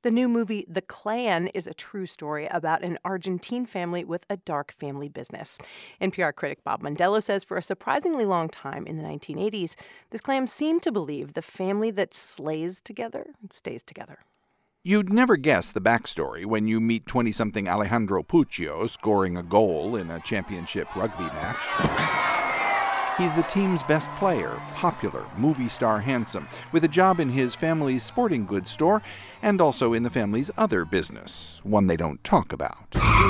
The new movie, The Clan, is a true story about an Argentine family with a dark family business. NPR critic Bob Mondello says for a surprisingly long time in the 1980s, this clan seemed to believe the family that slays together stays together. You'd never guess the backstory when you meet 20-something Alejandro Puccio scoring a goal in a championship rugby match. He's the team's best player, popular, movie star handsome, with a job in his family's sporting goods store and also in the family's other business, one they don't talk about.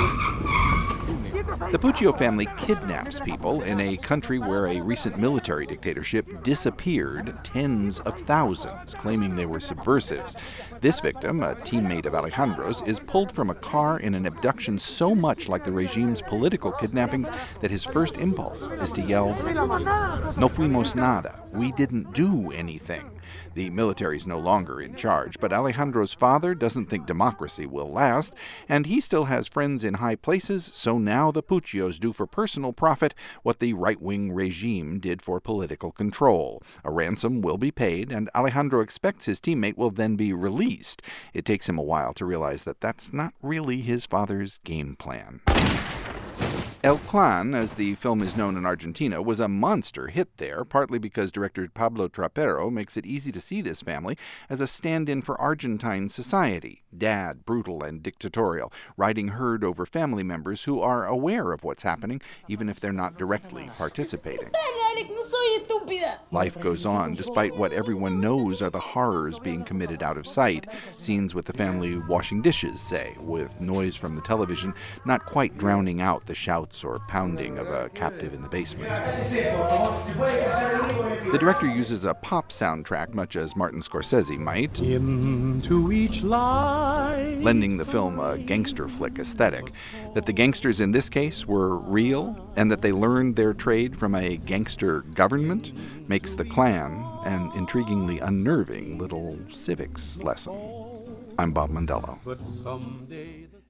The Puccio family kidnaps people in a country where a recent military dictatorship disappeared tens of thousands, claiming they were subversives. This victim, a teammate of Alejandro's, is pulled from a car in an abduction so much like the regime's political kidnappings that his first impulse is to yell, "No fuimos nada. We didn't do anything." The military's no longer in charge, but Alejandro's father doesn't think democracy will last, and he still has friends in high places, so now the Puccios do for personal profit what the right-wing regime did for political control. A ransom will be paid, and Alejandro expects his teammate will then be released. It takes him a while to realize that that's not really his father's game plan. El Clan, as the film is known in Argentina, was a monster hit there, partly because director Pablo Trapero makes it easy to see this family as a stand-in for Argentine society. Dad, brutal and dictatorial, riding herd over family members who are aware of what's happening, even if they're not directly participating. Life goes on, despite what everyone knows are the horrors being committed out of sight. Scenes with the family washing dishes, say, with noise from the television not quite drowning out the shouts or pounding of a captive in the basement. The director uses a pop soundtrack, much as Martin Scorsese might, Into each line, lending the film a gangster flick aesthetic. That the gangsters in this case were real, and that they learned their trade from a gangster government, makes The Clan an intriguingly unnerving little civics lesson. I'm Bob Mondello. but someday